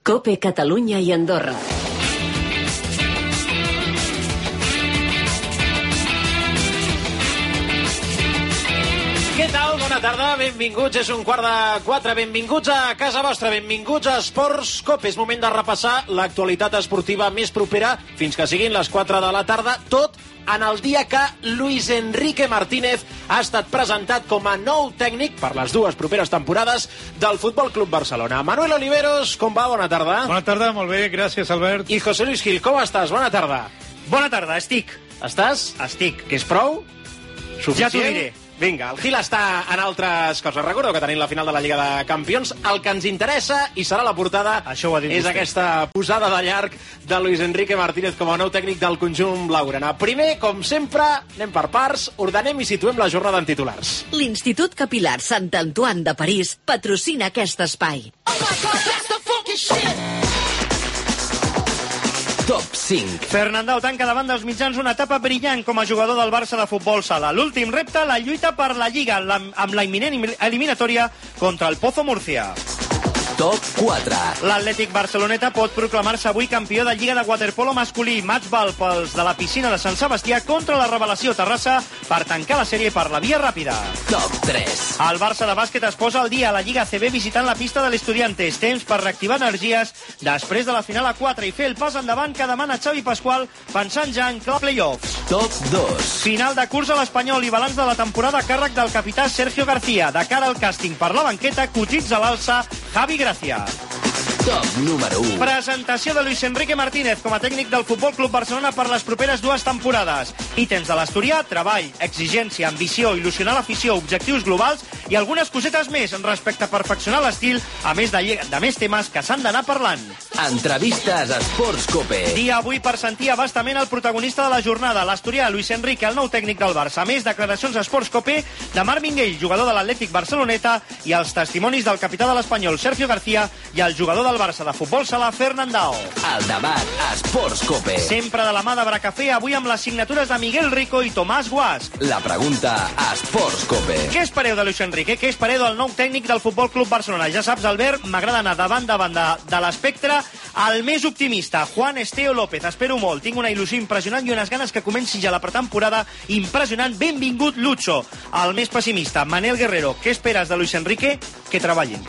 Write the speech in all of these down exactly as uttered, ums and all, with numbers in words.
COPE Catalunya i Andorra. Què tal? Bona tarda, benvinguts, és un quart de quatre, benvinguts a casa vostra, benvinguts a Esports COPE. És moment de repassar l'actualitat esportiva més propera fins que siguin les quatre de la tarda, tot en el dia que Luis Enrique Martínez ha estat presentat com a nou tècnic per les dues properes temporades del Futbol Club Barcelona. Manuel Oliveros, com va? Bona tarda. Bona tarda, molt bé, gràcies, Albert. I José Luis Gil, com estàs? Bona tarda. Bona tarda, estic. Estàs? Estic. Que és prou? Suficient? Ja t'ho diré. Vinga, el Gil està en altres coses. Recordeu que tenim la final de la Lliga de Campions. El que ens interessa, i serà la portada, Això ho ha dit és vostè. aquesta posada de llarg de Luis Enrique Martínez com a nou tècnic del conjunt blaugrana. Primer, com sempre, anem per parts, ordenem i situem la jornada en titulars. L'Institut Capilar Sant Antoine de París patrocina aquest espai. Top cinc. Fernandao tanca davant dels mitjans una etapa brillant com a jugador del Barça de futbol sala. L'últim repte, la lluita per la Lliga, amb la imminent eliminatòria contra el Pozo Murcia. Top quatre. L'Atlètic Barceloneta pot proclamar-se avui campió de Lliga de waterpolo masculí. Matchball pels de la piscina de Sant Sebastià contra la Revelació Terrassa per tancar la sèrie per la via ràpida. Top tres. El Barça de bàsquet es posa al dia a la Lliga A C B visitant la pista de l'Estudiantes. Temps per reactivar energies després de la final a quatre i fer el pas endavant que demana Xavi Pasqual pensant ja en clar playoffs. Top dos. Final de curs a l'Espanyol i balanç de la temporada a càrrec del capità Sergio García. De cara al càsting per la banqueta, cotitza a l'alça Javi Gracia. Top número u. Presentació de Luis Enrique Martínez com a tècnic del Futbol Club Barcelona per les properes dues temporades. Ítems de l'Asturià, treball, exigència, ambició, il·lusionar l'afició, objectius globals i algunes cosetes més respecte a perfeccionar l'estil, a més de, de més temes que s'han d'anar parlant. Entrevistes a Esports COPE. Dia avui per sentir abastament el protagonista de la jornada, l'asturià Luis Enrique, el nou tècnic del Barça. A més, declaracions a Esports COPE de Marc Minguell, jugador de l'Atlètic Barceloneta, i els testimonis del capità de l'Espanyol, Sergio García, i el jugador del Barça de futbol sala, Fernandao. El debat a Esports COPE. Sempre de la mà de Bracafé, avui amb les signatures de Miguel Rico i Tomàs Guasc. La pregunta a Esports COPE. Què espereu de Luis Enrique? Què espereu del nou tècnic del Futbol Club Barcelona? Ja saps, Albert, m'agrada anar davant davant de, de l'espectre. El més optimista, Juan Esteo López. Espero molt, tinc una il·lusió impressionant i unes ganes que comenci ja la pretemporada impressionant. Benvingut, Lucho. El més pessimista, Manel Guerrero. Què esperes de Luis Enrique? Que treballin.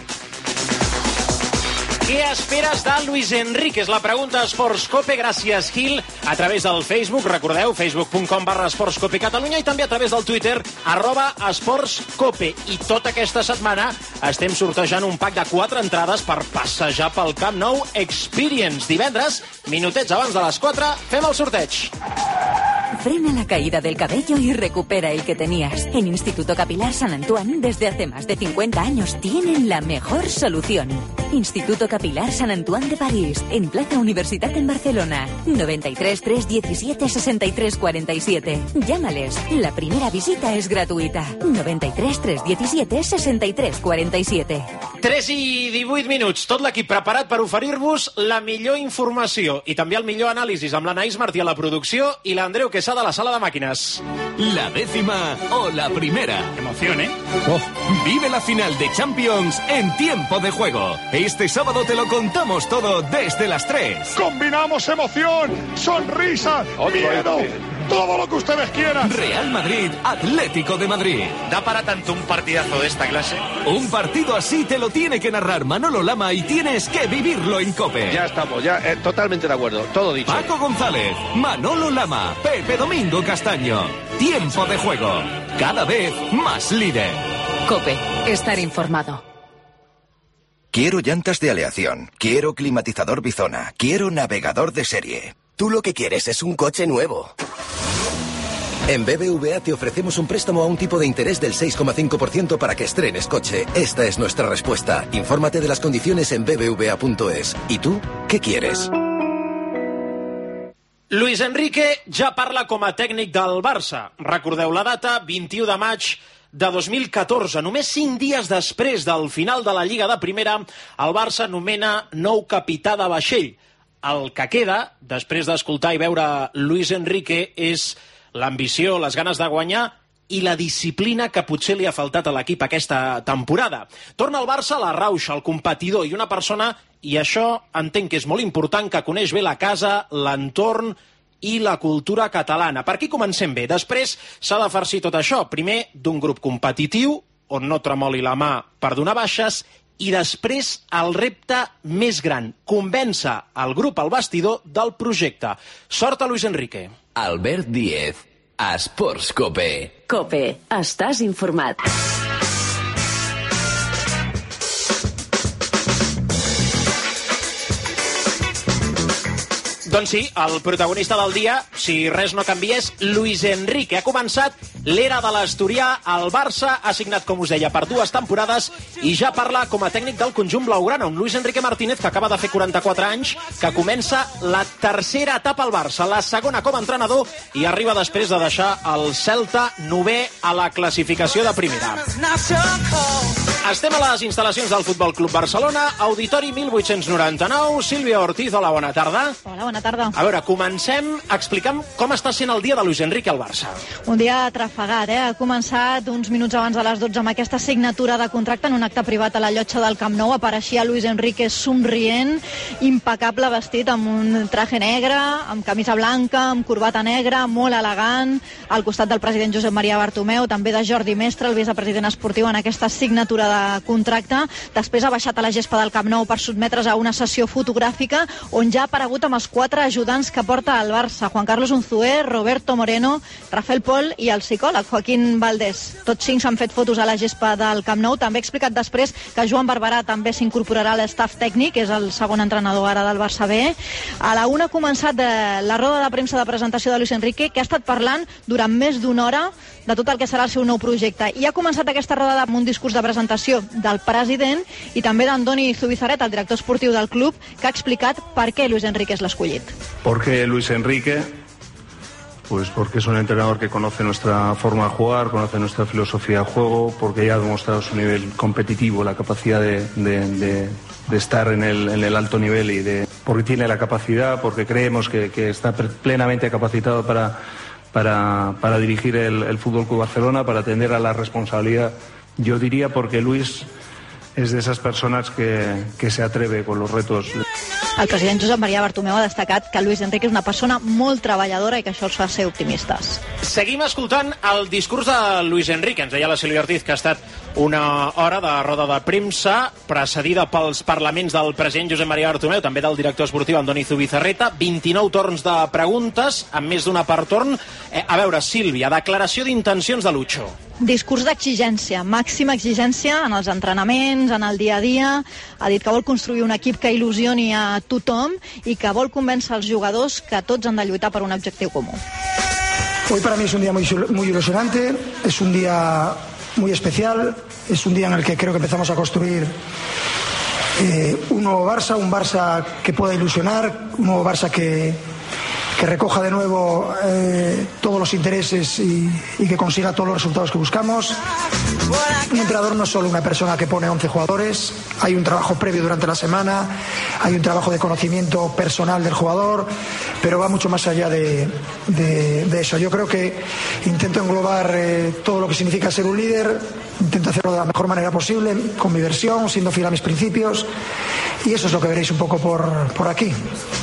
Què esperes de Luis Enrique? És la pregunta a Esports COPE. Gràcies, Gil. A través del Facebook, recordeu, facebook punt com barra Esports COPE Catalunya, i també a través del Twitter, arroba Esports COPE. I tota aquesta setmana estem sortejant un pack de quatre entrades per passejar pel Camp Nou Experience. Divendres, minutets abans de les quatre, fem el sorteig. Frena la caída del cabello y recupera el que tenías. En Instituto Capilar San Antoine, desde hace más de cincuenta años, tienen la mejor solución. Instituto Capilar San Antoine de París, en Plaza Universitat en Barcelona. noventa y tres, tres diecisiete, sesenta y tres cuarenta y siete. Llámales. La primera visita es gratuita. noventa y tres, tres diecisiete, sesenta y tres cuarenta y siete. tres i divuit minuts. Tot l'equip preparat per oferir-vos la millor informació i també el millor anàlisi amb l'Anaïs Martí a la producció i l'Andreu Quesada a la sala de màquines. La décima o la primera. Emoción, ¿eh? Oh. Vive la final de Champions en tiempo de juego. Este sábado te lo contamos todo desde las tres. Combinamos emoción, sonrisa, miedo, todo lo que ustedes quieran. Real Madrid, Atlético de Madrid. ¿Da para tanto un partidazo de esta clase? Un partido así te lo tiene que narrar Manolo Lama y tienes que vivirlo en COPE. Ya estamos, ya eh, totalmente de acuerdo, todo dicho. Paco González, Manolo Lama, Pepe Domingo Castaño. Tiempo de juego. Cada vez más líder. COPE. Estar informado. Quiero llantas de aleación, quiero climatizador Bizona, quiero navegador de serie. Tú lo que quieres es un coche nuevo. En B B V A te ofrecemos un préstamo a un tipo de interés del seis coma cinco por ciento para que estrenes coche. Esta es nuestra respuesta. Infórmate de las condiciones en b b v a punto es. ¿Y tú qué quieres? Luis Enrique ja parla com a tècnic del Barça. Recordeu la data, vint-i-u de maig de dos mil catorze. Només cinc dies després del final de la Lliga de Primera, el Barça nomena nou capità de vaixell. El que queda, després d'escoltar i veure Luis Enrique, és l'ambició, les ganes de guanyar i la disciplina que potser li ha faltat a l'equip aquesta temporada. Torna al Barça la rauxa, el competidor i una persona, i això entenc que és molt important, que coneix bé la casa, l'entorn i la cultura catalana. Per aquí comencem bé. Després s'ha de farcir tot això. Primer, d'un grup competitiu, on no tremoli la mà per donar baixes, i després el repte més gran, convèncer el grup al vestidor del projecte. Sort a Luis Enrique. Albert Díez, a Esports Cope. Cope, estàs informat. Doncs sí, el protagonista del dia, si res no canvia, és Luis Enrique. Ha començat l'era de l'asturià al Barça, ha signat, com us deia, per dues temporades i ja parla com a tècnic del conjunt blaugrana. Un Luis Enrique Martínez que acaba de fer quaranta-quatre anys, que comença la tercera etapa al Barça, la segona com a entrenador, i arriba després de deixar el Celta novè a la classificació de primera. Estem a les instal·lacions del Futbol Club Barcelona, Auditori mil vuit-cents noranta-nou. Sílvia Ortiz, hola, bona tarda. Hola, bona tarda. A veure, comencem explicant com està sent el dia de Luis Enrique al Barça. Un dia trafegat, eh? Ha començat uns minuts abans de les dotze amb aquesta signatura de contracte en un acte privat a la llotja del Camp Nou. Apareixia Luis Enrique somrient, impecable, vestit amb un traje negre, amb camisa blanca, amb corbata negra, molt elegant, al costat del president Josep Maria Bartomeu, també de Jordi Mestre, el vicepresident esportiu, en aquesta signatura de contracte. Després ha baixat a la gespa del Camp Nou per sotmetre's a una sessió fotogràfica on ja ha aparegut amb els quatre ajudants que porta el Barça: Juan Carlos Unzué, Roberto Moreno, Rafael Pol i el psicòleg Joaquín Valdés. Tots cinc s'han fet fotos a la gespa del Camp Nou. També ha explicat després que Joan Barberà també s'incorporarà a l'estaf tècnic, és el segon entrenador ara del Barça B. A la una ha començat la roda de premsa de presentació de Luis Enrique, que ha estat parlant durant més d'una hora de tot el que serà el seu nou projecte. I ha començat aquesta roda amb un discurs de presentació del president i també d'Andoni Zubizarreta, el director esportiu del club, que ha explicat per què Luis Enrique és l'escollit. ¿Por qué Luis Enrique? Pues porque es un entrenador que conoce nuestra forma de jugar, conoce nuestra filosofía de juego, porque ya ha demostrado su nivel competitivo, la capacidad de, de, de, de estar en el, en el alto nivel, y de, porque tiene la capacidad, porque creemos que, que está plenamente capacitado para, para, para dirigir el, el Fútbol Club Barcelona, para atender a la responsabilidad. Yo diría porque Luis es de esas personas que, que se atreve con los retos. El president Josep Maria Bartomeu ha destacat que Luis Enrique és una persona molt treballadora i que això els fa ser optimistes. Seguim escoltant el discurs de Luis Enrique. Ens deia la Sílvia Ortiz que ha estat una hora de roda de premsa precedida pels parlaments del president Josep Maria Bartomeu, també del director esportiu Andoni Zubizarreta, vint-i-nou torns de preguntes, amb més d'una per torn. Eh, a veure, Sílvia, declaració d'intencions de Lucho. Discurs d'exigència, màxima exigència en els entrenaments, en el dia a dia. Ha dit que vol construir un equip que il·lusioni a tothom i que vol convèncer els jugadors que tots han de lluitar per un objectiu comú. Hoy para mí es un día muy, muy ilusionante, es un día muy especial, es un día en el que creo que empezamos a construir eh, un nuevo Barça, un Barça que pueda ilusionar, un nuevo Barça que, que recoja de nuevo eh, todos los intereses y, y que consiga todos los resultados que buscamos. Un entrenador no es solo una persona que pone once jugadores, hay un trabajo previo durante la semana, hay un trabajo de conocimiento personal del jugador, pero va mucho más allá de, de, de eso. Yo creo que intento englobar eh, todo lo que significa ser un líder, intento hacerlo de la mejor manera posible, con mi versión, siendo fiel a mis principios, y eso es lo que veréis un poco por, por aquí.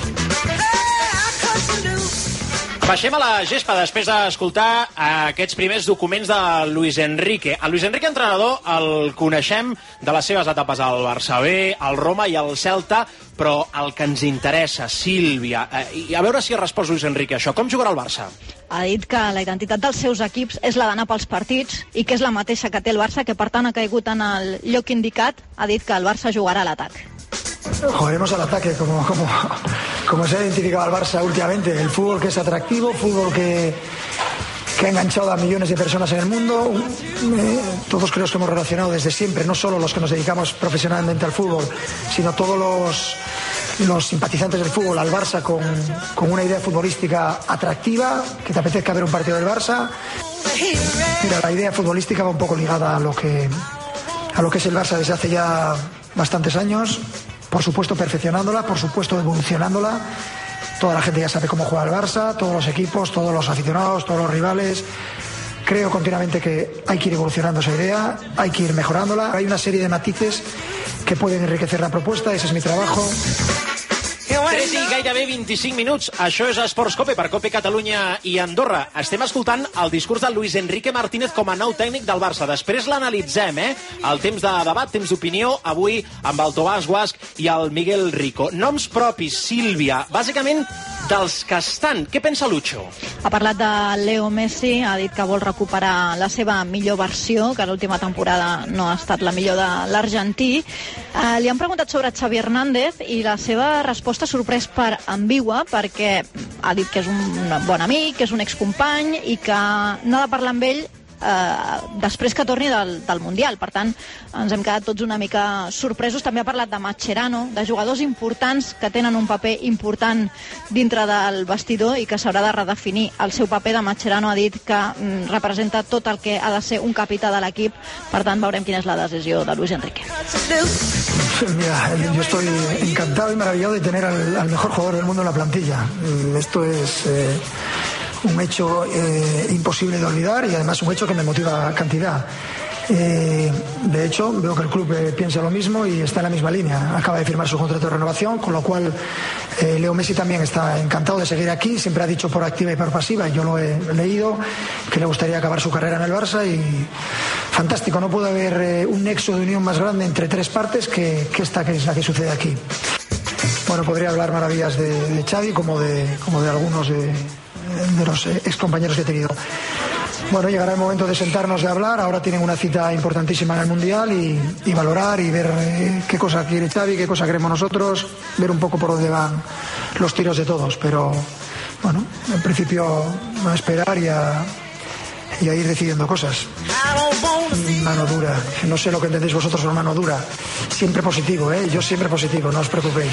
Baixem a la gespa després d'escoltar aquests primers documents de Luis Enrique. El Luis Enrique, entrenador, el coneixem de les seves etapes al Barça B, al Roma i al Celta, però el que ens interessa, Sílvia, i a veure si ha respost Luis Enrique això, com jugarà el Barça? Ha dit que la identitat dels seus equips és la d'anar pels partits i que és la mateixa que té el Barça, que per tant ha caigut en el lloc indicat. Ha dit que el Barça jugarà a l'atac. Jugaremos al ataque, como, como, como se ha identificado al Barça últimamente. El fútbol que es atractivo, fútbol que, que ha enganchado a millones de personas en el mundo. Eh, todos creo que hemos relacionado desde siempre, no solo los que nos dedicamos profesionalmente al fútbol, sino todos los, los simpatizantes del fútbol al Barça con, con una idea futbolística atractiva, que te apetezca ver un partido del Barça. Mira, la idea futbolística va un poco ligada a lo que, a lo que es el Barça desde hace ya bastantes años. Por supuesto perfeccionándola, por supuesto evolucionándola. Toda la gente ya sabe cómo juega el Barça, todos los equipos, todos los aficionados, todos los rivales. creo continuamente que hay que ir evolucionando esa idea, hay que ir mejorándola. Hay una serie de matices que pueden enriquecer la propuesta, ese es mi trabajo. tres i gairebé vint-i-cinc minuts. Això és Esports Cope per Cope Catalunya i Andorra. Estem escoltant el discurs de Luis Enrique Martínez com a nou tècnic del Barça. Després l'analitzem, eh? El temps de debat, temps d'opinió, avui amb el Tomàs Guasch i el Miguel Rico. Noms propis, Sílvia, bàsicament dels que estan. Què pensa Lucho? Ha parlat de Leo Messi, ha dit que vol recuperar la seva millor versió, que l'última temporada no ha estat la millor de l'argentí. Eh, li han preguntat sobre Xavi Hernández i la seva resposta ha sorprès per ambigua, perquè ha dit que és un bon amic, que és un excompany i que no ha de parlar amb ell eh, després que torni del, del Mundial. Per tant, ens hem quedat tots una mica sorpresos. També ha parlat de Mascherano, de jugadors importants que tenen un paper important dintre del vestidor i que s'haurà de redefinir el seu paper. De Mascherano ha dit que mm, representa tot el que ha de ser un capità de l'equip. Per tant, veurem quina és la decisió de Luis Enrique. Mira, yo estoy encantado y maravillado de tener al, al mejor jugador del mundo en la plantilla. Esto es eh, un hecho eh, imposible de olvidar y además un hecho que me motiva cantidad. Eh, de hecho, veo que el club eh, piensa lo mismo y está en la misma línea. Acaba de firmar su contrato de renovación, con lo cual eh, Leo Messi también está encantado de seguir aquí. Siempre ha dicho por activa y por pasiva, y yo lo he leído, que le gustaría acabar su carrera en el Barça y fantástico. No puede haber eh, un nexo de unión más grande entre tres partes que, que esta que es la que sucede aquí. Bueno, podría hablar maravillas de, de Xavi como de, como de algunos de, de los ex compañeros que he tenido. Bueno, llegará el momento de sentarnos, de hablar. Ahora tienen una cita importantísima en el Mundial y, y valorar y ver eh, qué cosa quiere Xavi, qué cosa queremos nosotros, ver un poco por dónde van los tiros de todos. Pero, bueno, en principio a esperar y a, y a ir decidiendo cosas. Mano dura. No sé lo que entendéis vosotros por mano dura. Siempre positivo, ¿eh? Yo siempre positivo, no os preocupéis.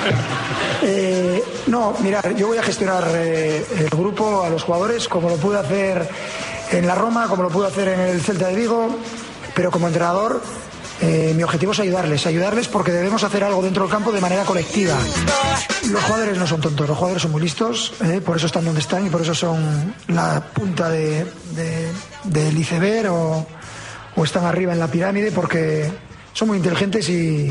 Eh, no, mirad, yo voy a gestionar eh, el grupo, a los jugadores, como lo pude hacer en la Roma, como lo pude hacer en el Celta de Vigo, pero como entrenador eh, mi objetivo es ayudarles, ayudarles porque debemos hacer algo dentro del campo de manera colectiva. Los jugadores no son tontos, los jugadores son muy listos, eh, por eso están donde están y por eso son la punta de, de, del iceberg o, o están arriba en la pirámide, porque son muy inteligentes y,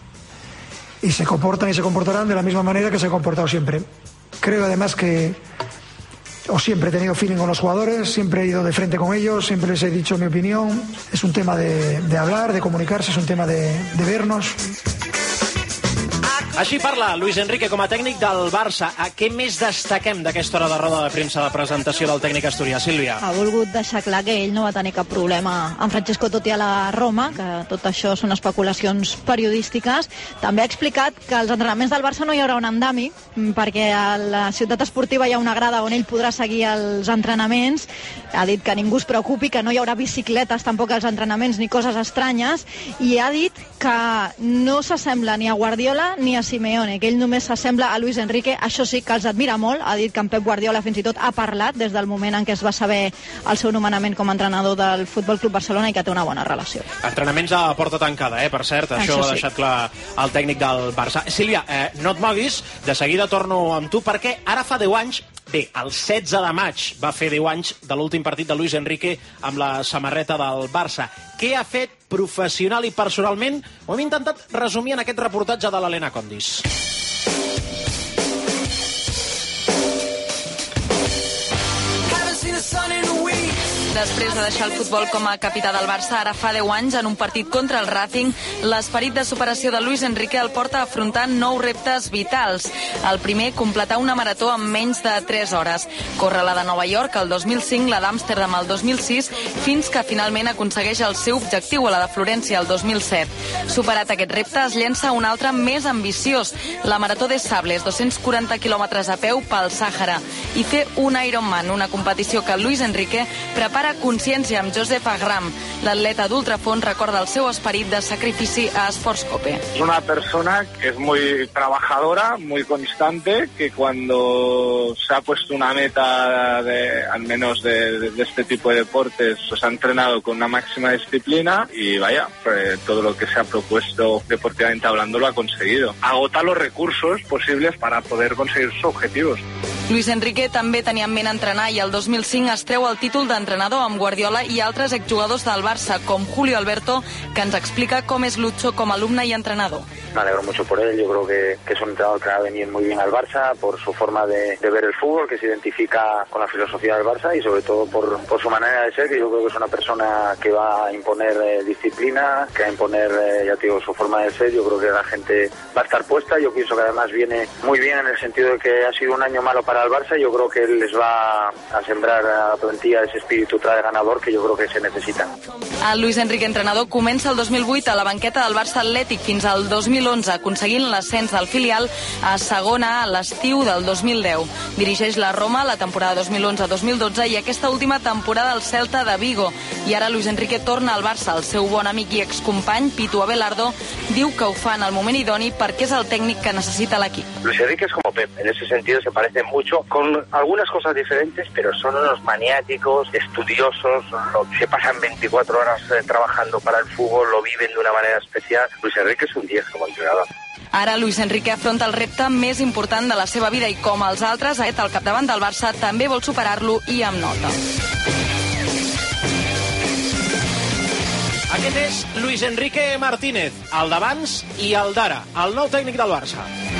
y se comportan y se comportarán de la misma manera que se han comportado siempre. Creo además que o siempre he tenido feeling con los jugadores, siempre he ido de frente con ellos, siempre les he dicho mi opinión. Es un tema de, de hablar, de comunicarse, es un tema de, de vernos. Així parla Luis Enrique com a tècnic del Barça. A què més destaquem d'aquesta hora de roda de premsa de presentació del tècnic asturià, Sílvia? Ha volgut deixar clar que ell no va tenir cap problema amb Francesco Totti a la Roma, que tot això són especulacions periodístiques. També ha explicat que als entrenaments del Barça no hi haurà un andami, perquè a la ciutat esportiva hi ha una grada on ell podrà seguir els entrenaments. Ha dit que ningú es preocupi, que no hi haurà bicicletes tampoc als entrenaments ni coses estranyes, i ha dit que no s'assembla ni a Guardiola ni a Simeone, que ell només s'assembla a Luis Enrique. Això sí, que els admira molt. Ha dit que en Pep Guardiola fins i tot ha parlat des del moment en què es va saber el seu nomenament com a entrenador del Futbol Club Barcelona i que té una bona relació. Entrenaments a porta tancada, eh? Per cert, això, això sí. Ho ha deixat clar el tècnic del Barça. Sílvia, eh, no et moguis, de seguida torno amb tu, perquè ara fa deu anys, bé, el setze de maig va fer deu anys de l'últim partit de Luis Enrique amb la samarreta del Barça. Què ha fet professional i personalment? Ho hem intentat resumir en aquest reportatge de l'Helena Condis. Després de deixar el futbol com a capità del Barça, ara fa deu anys, en un partit contra el Racing, l'esperit de superació de Luis Enrique el porta a afrontar nous reptes vitals. El primer, completar una marató en menys de tres hores. Corre la de Nova York el dos mil cinc, la d'Amsterdam el dos mil sis, fins que finalment aconsegueix el seu objectiu a la de Florència el dos mil set. Superat aquest repte, es llença un altre més ambiciós, la Marató des Sables, dos-cents quaranta quilòmetres a peu pel Sàhara, i fer un Ironman, una competició que Luis Enrique prepara consciència amb Josep Agram. L'atleta d'ultrafons recorda el seu esperit de sacrifici a Esports Cope. Es una persona que es muy trabajadora, muy constante, que cuando se ha puesto una meta, de, al menos de, de, de este tipo de deportes, pues ha entrenado con una máxima disciplina y vaya, pues, todo lo que se ha propuesto deportivamente hablando lo ha conseguido. Agota los recursos posibles para poder conseguir sus objetivos. Luis Enrique també tenia en ment entrenar i el dos mil cinc es treu el títol d'entrenador amb Guardiola i altres exjugadors del Barça, com Julio Alberto, que ens explica com és Lucho com a alumne i entrenador. Me alegro mucho por él, yo creo que, que es un entrenador que va a venir muy bien al Barça por su forma de, de ver el fútbol, que se identifica con la filosofía del Barça y sobre todo por, por su manera de ser, que yo creo que es una persona que va a imponer eh, disciplina, que va a imponer, eh, ya te digo, su forma de ser. Yo creo que la gente va a estar puesta, yo pienso que además viene muy bien en el sentido de que ha sido un año malo para el Barça y yo creo que él les va a sembrar a la plantilla ese espíritu de ganador que yo creo que se necesita. El Luis Enrique entrenador comença el dos mil vuit a la banqueta del Barça Atlètic fins al dos mil onze, aconseguint l'ascens del filial a segona a l'estiu del dos mil deu. Dirigeix la Roma la temporada dos mil onze dos mil dotze i aquesta última temporada al Celta de Vigo. I ara Luis Enrique torna al Barça. El seu bon amic i excompany, Pitu Abelardo, diu que ho fa en el moment idoni perquè és el tècnic que necessita l'equip. Luis Enrique es como Pep, en ese sentido se parece mucho, con algunas cosas diferentes, pero son unos maniáticos, estudiosos, lo, se pasan veinticuatro horas eh, trabajando para el fútbol, lo viven de una manera especial. Luis Enrique es un diez como entrenador. Ara Luis Enrique afronta el repte més important de la seva vida i, com els altres, al capdavant del Barça també vol superar-lo i amb nota. Aquest és Luis Enrique Martínez, el d'abans i el d'ara, el nou tècnic del Barça.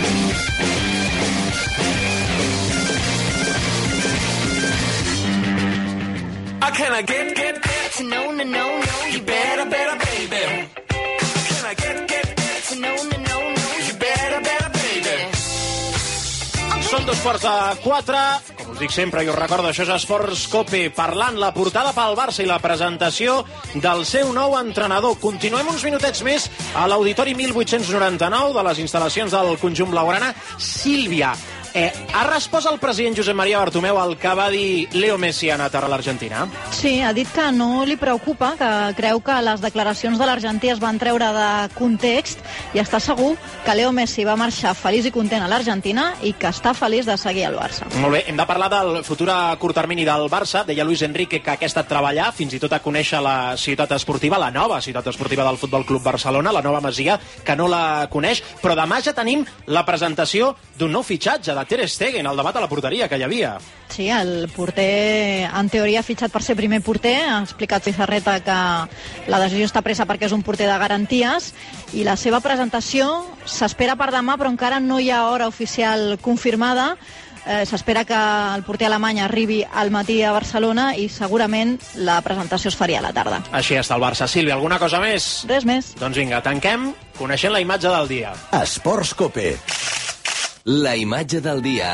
I can't get, get, get, no, no, no, no, you better, better, baby. Can I get, get, get, no, no, no, no, you better, better, baby. Són dos quarts de quatre, com us dic sempre i us recordo, això és Esports Cope, parlant la portada pel Barça i la presentació del seu nou entrenador. Continuem uns minutets més a l'Auditori mil vuit-cents noranta-nou de les instal·lacions del conjunt blaugrana. Sílvia, Eh, ha respost el president Josep Maria Bartomeu al que va dir Leo Messi ha anat a l'Argentina? Sí, ha dit que no li preocupa, que creu que les declaracions de l'argentí es van treure de context i està segur que Leo Messi va marxar feliç i content a l'Argentina i que està feliç de seguir al Barça. Molt bé, hem de parlar del futur a curt termini del Barça. Deia Luis Enrique que aquest ha estat treballar, fins i tot a conèixer la ciutat esportiva, la nova ciutat esportiva del Futbol Club Barcelona, la nova Masia, que no la coneix, però demà ja tenim la presentació d'un nou fitxatge de Ter Stegen, el debat a la porteria que hi havia. Sí, el porter, en teoria, ha fitxat per ser primer porter. Ha explicat Pizarreta que la decisió està presa perquè és un porter de garanties i la seva presentació s'espera per demà, però encara no hi ha hora oficial confirmada. Eh, s'espera que el porter alemany arribi al matí a Barcelona i segurament la presentació es faria a la tarda. Així està el Barça. Sílvia, alguna cosa més? Res més. Doncs vinga, tanquem coneixent la imatge del dia. Esports Cope. La imatge del dia.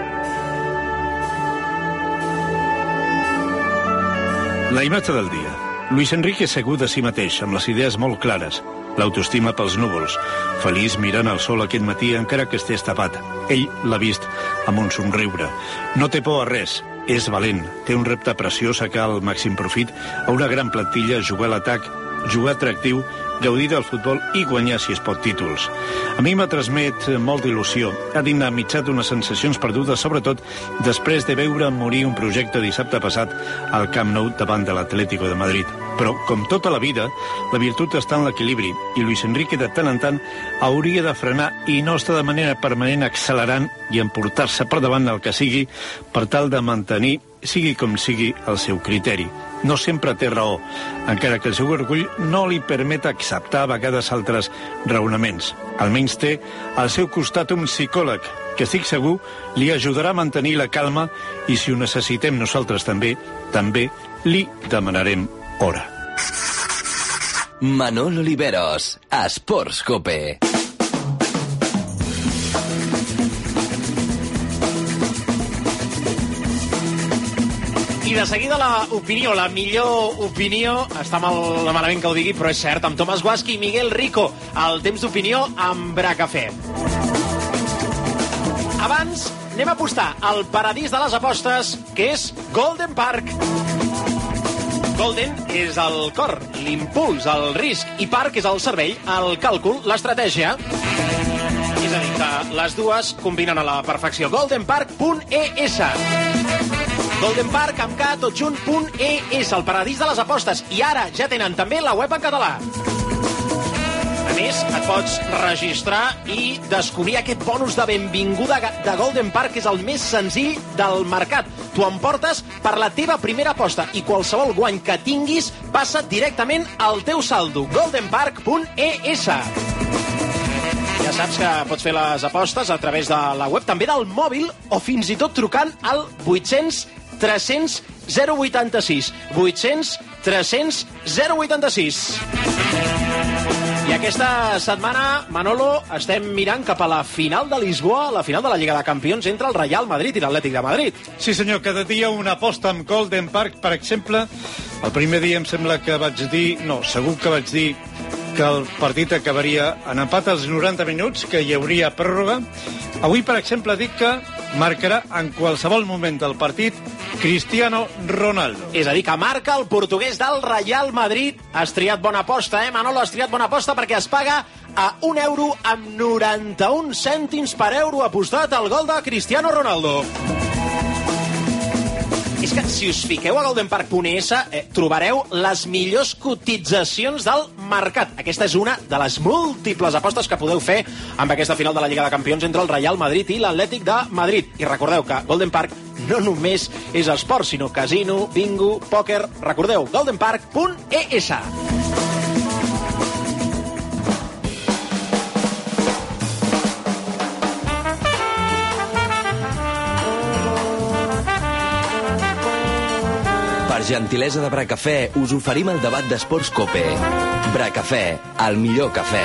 La imatge del dia. Luis Enrique segur de si mateix, amb les idees molt clares. L'autoestima pels núvols. Feliç mirant el sol aquest matí encara que estés tapat. Ell l'ha vist amb un somriure. No té por a res. És valent. Té un repte preciós a cal màxim profit a una gran plantilla, jugar a l'atac, jugar atractiu, gaudir del futbol i guanyar, si es pot, títols. A mi m'ha transmet molta il·lusió. Ha dinamitzat unes sensacions perdudes, sobretot després de veure morir un projecte dissabte passat al Camp Nou davant de l'Atlético de Madrid. Però, com tota la vida, la virtut està en l'equilibri i Luis Enrique de tant en tant hauria de frenar i no estar de manera permanent accelerant i emportar-se per davant el que sigui per tal de mantenir, sigui com sigui, el seu criteri. No sempre té raó, encara que el seu orgull no li permet acceptar a vegades altres raonaments. Almenys té al seu costat un psicòleg que, estic segur, li ajudarà a mantenir la calma i, si ho necessitem nosaltres també, també li demanarem hora. Manol Oliveros, Esports Cope. I de seguida l'opinió, la millor opinió, està mal, malament que ho digui, però és cert, amb Tomàs Guasqui i Miguel Rico, el temps d'opinió amb Bracafé. Abans, anem a apostar al paradís de les apostes, que és Golden Park. Golden és el cor, l'impuls, el risc, i Park és el cervell, el càlcul, l'estratègia. És a dir, que les dues combinen a la perfecció. golden park punt e essa. Golden Park amb K, tot junt, punt e essa, el paradís de les apostes. I ara ja tenen també la web en català. A més, et pots registrar i descobrir aquest bonus de benvinguda de Golden Park, que és el més senzill del mercat. Tu emportes per la teva primera aposta i qualsevol guany que tinguis passa directament al teu saldo. golden park punt e essa. Ja saps que pots fer les apostes a través de la web, també del mòbil o fins i tot trucant al vuit-cents tres-cents zero vuitanta-sis. vuit-cents tres-cents zero vuitanta-sis. I aquesta setmana, Manolo, estem mirant cap a la final de Lisboa, la final de la Lliga de Campions entre el Real Madrid i l'Atlètic de Madrid. Sí, senyor, cada dia una aposta amb Golden Park, per exemple. El primer dia em sembla que vaig dir, no, segur que vaig dir que el partit acabaria en empat als noranta minuts, que hi hauria pròrroga. Avui, per exemple, dic que marcarà en qualsevol moment del partit Cristiano Ronaldo. És a dir, que marca el portuguès del Real Madrid. Has triat bona aposta, eh, Manolo? Has triat bona aposta perquè es paga a un euro amb noranta-un cèntims per euro apostat al gol de Cristiano Ronaldo. És que si us fiqueu a golden park punt e essa eh, trobareu les millors cotitzacions del mercat. Aquesta és una de les múltiples apostes que podeu fer amb aquesta final de la Lliga de Campions entre el Real Madrid i l'Atlètic de Madrid. I recordeu que Golden Park no només és esport, sinó casino, bingo, pòquer... Recordeu, golden park punt e essa. Per gentilesa de Bracafè, us oferim el debat d'esports COPE. Bracafè, el millor cafè.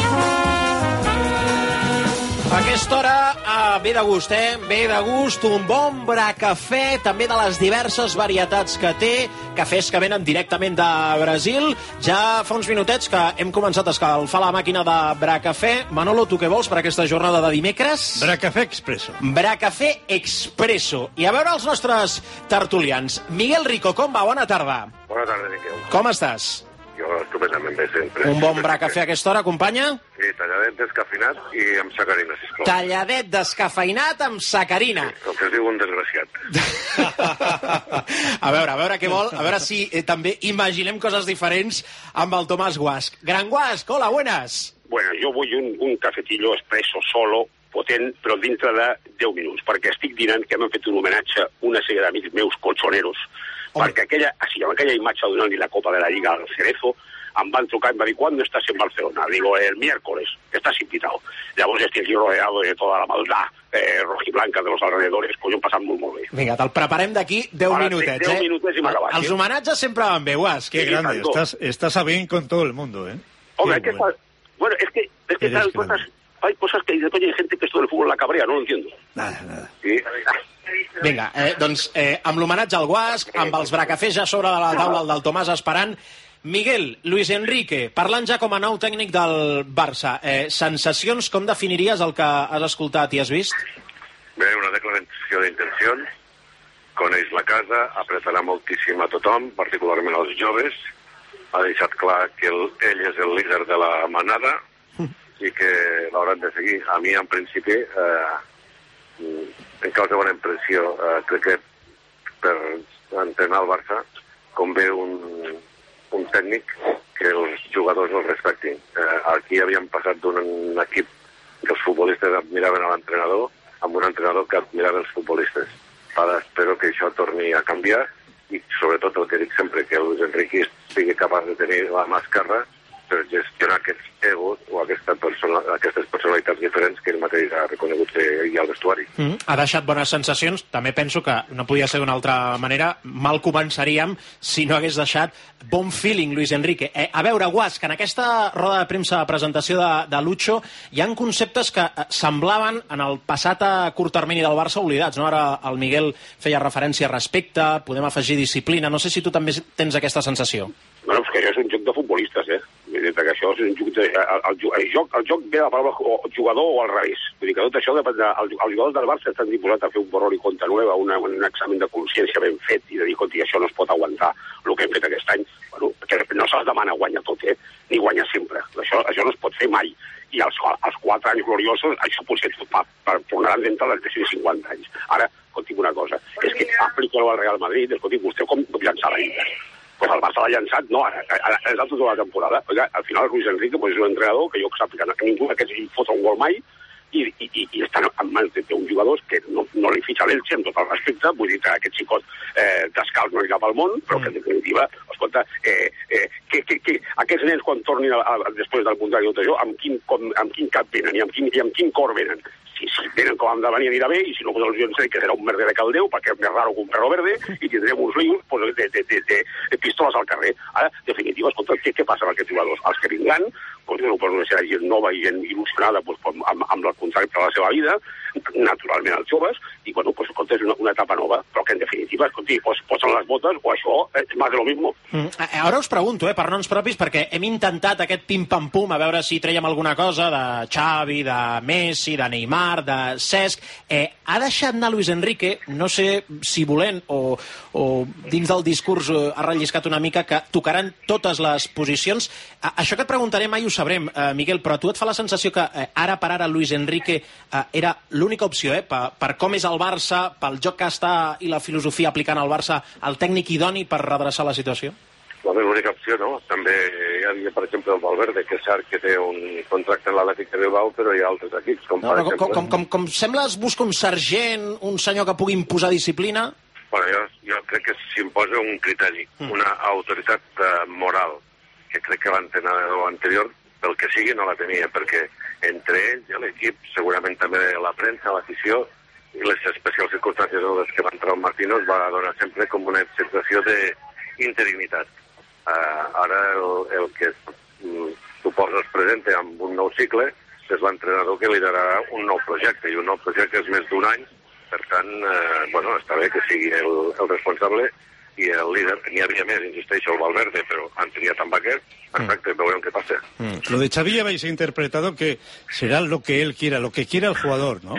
A aquesta hora uh, ve de gust, eh? Ve de gust un bon Bracafè, també de les diverses varietats que té, cafès que venen directament de Brasil. Ja fa uns minutets que hem començat a escalfar la màquina de Bracafè. Manolo, tu què vols per aquesta jornada de dimecres? Bracafè Expresso. Bracafè Expresso. I a veure els nostres tertulians. Miguel Rico, com va? Bona tarda. Bona tarda, Miquel. Com estàs? Jo estupendament bé, sempre. Un bon Bracafè a aquesta hora, companya? Sí, talladet descafeinat i amb sacarina, sisplau. Talladet descafeinat amb sacarina. Sí, el que es diu un desgraciat. A veure, a veure què vol, a veure si eh, també imaginem coses diferents amb el Tomàs Guasc. Gran Guasc, hola, buenas. Bueno, jo vull un, un cafetillo expresso solo, potent, però dintre de deu minuts, perquè estic dinant que m'han fet un homenatge a una sèrie d'amics meus colchoneros, Home. perquè aquella, així, amb aquella imatge donant-li la Copa de la Lliga al Cerezo, em van trucar i em van dir, ¿cuándo estás en Barcelona? Digo, el miércoles, estás invitado. Llavors estic aquí rodeado de toda la maldad eh, rojiblanca de los alrededores, pues jo em passat molt, molt bé. Vinga, te'l preparem d'aquí deu Ahora, minutets, deu eh? minutets i m'ha acabat. Els homenatges sempre van bé, Guas. Qué grande, estás, estás a bien con todo el mundo, ¿eh? Hombre, que bueno. bueno, es que, es que hay cosas, hay cosas que dicen, oye, hay gente que esto del fútbol la cabrea, no lo entiendo. Nada, nada. Sí. Vinga, eh, doncs eh, amb l'homenatge al Guasc, amb els bracafers ja sobre de la taula del Tomàs esperant, Miguel, Luis Enrique, parlant ja com a nou tècnic del Barça, eh, sensacions, com definiries el que has escoltat i has vist? Bé, una declaració d'intencions, coneix la casa, apretarà moltíssim a tothom, particularment als joves, ha deixat clar que el, ell és el líder de la manada i que l'hauran de seguir. A mi, en principi, eh, en causa bona impressió, eh, crec que per entrenar el Barça convé un, un tècnic que els jugadors el respectin. Eh, aquí havíem passat d'un equip que els futbolistes admiraven a l'entrenador amb un entrenador que admirava els futbolistes. Ara espero que això torni a canviar i sobretot el que dic sempre, que Luis Enrique sigui capaç de tenir la mà esquerra per gestionar aquests egos o aquesta persona, aquestes personalitats diferents que ell mateix ha reconegut que hi ha al vestuari. Mm, ha deixat bones sensacions. També penso que no podia ser d'una altra manera. Mal començaríem si no hagués deixat bon feeling, Luis Enrique. Eh, a veure, Guasc, en aquesta roda de premsa de presentació de, de Lucho hi han conceptes que semblaven en el passat a curt termini del Barça oblidats, no? Ara el Miguel feia referència a respecte, podem afegir disciplina. No sé si tu també tens aquesta sensació. Bueno, és que això és un joc de futbolistes, eh? Vull dir que això és un joc de... El, el, el, joc, el joc ve de la paraula jugador o al revés. Vull dir que tot això depèn de... El, els jugadors del Barça estan disposats a fer un borrón i compte nova, una, un examen de consciència ben fet i de dir, escolta, això no es pot aguantar el que hem fet aquest any. Bueno, que no se'ls demana guanyar tot, eh? Ni guanyar sempre. Això, això no es pot fer mai. I els, els quatre anys gloriosos, això potser per, per tornaran d'entrar dels de cinquanta anys. Ara, escolti'm una cosa, és que aplica-ho al Real Madrid, escolti'm, vostè com llançar la Lliga? pues el Barça l'ha llançat, no, ara, ara és el tota la temporada. Oiga, al final Luis Enrique pues, és un entrenador que jo sàpiga que ningú d'aquests hi fot un gol mai, i, i, i estan en mans d'un jugador que no, no li fitxa l'Elche amb tot el respecte, vull dir que aquest xicot eh, descalç no és cap al món, però que en definitiva, escolta, eh, eh, que, que, que aquests nens quan tornin a, a, després del Mundial i tot això, amb quin, com, amb quin cap venen i amb quin, i amb quin cor venen? Si, si venen com han de venir anirà bé, i si no, doncs jo sé que serà un merder de caldeu, perquè és més raro que un perro verde, i tindrem uns líos pues, de, de, de, de, de pistoles al carrer. Ara, en definitiva, escolta, què, què passa amb aquests jugadors? Els que vindran, doncs, no, pues, serà gent nova i gent il·lusionada pues, amb, amb el contracte de la seva vida, naturalment els joves, i bueno, pues, escolta, és una, una etapa nova, però que en definitiva, escolta, pues, posen les botes, o això és més de lo mismo. Mm. Ara us pregunto, eh, per noms propis, perquè hem intentat aquest pim-pam-pum, a veure si traiem alguna cosa de Xavi, de Messi, de Neymar, de Cesc. Eh, ha deixat anar Luis Enrique, no sé si volent o, o dins del discurs eh, ha relliscat una mica, que tocaran totes les posicions. A, això que et preguntaré mai ho sabrem, eh, Miguel, però a tu et fa la sensació que eh, ara per ara Luis Enrique eh, era l'única opció, eh, per, per com és el Barça, pel joc que està i la filosofia aplicant al Barça, el tècnic idoni per redreçar la situació? L'única opció, no? També hi havia, per exemple, el Valverde, que és cert que té un contracte en l'Atlètic de Bilbao, però hi ha altres equips, com no, per no, exemple... Com, com, com, com sembla es busca un sergent, un senyor que pugui imposar disciplina? Bueno, jo, jo crec que s'imposa un criteri, mm. una autoritat uh, moral, que crec que l'entrenador anterior, pel que sigui, no la tenia, perquè entre ells i l'equip, segurament també la premsa, l'afició, i les especials circumstàncies en les que va entrar el Martino es va donar sempre com una sensació d'interinitat. Uh, ara el, el que mm, suposa es presenta amb un nou cicle és l'entrenador que liderarà un nou projecte, i un nou projecte és més d'un any, per tant, uh, bueno, està bé que sigui el, el responsable i el líder. N'hi havia més, insisteixo, el Valverde, però han triat amb aquest, perfecte, mm. veurem què passa. Mm. Lo de Xavi ya habéis interpretado que será lo que él quiera, lo que quiera el jugador, ¿no?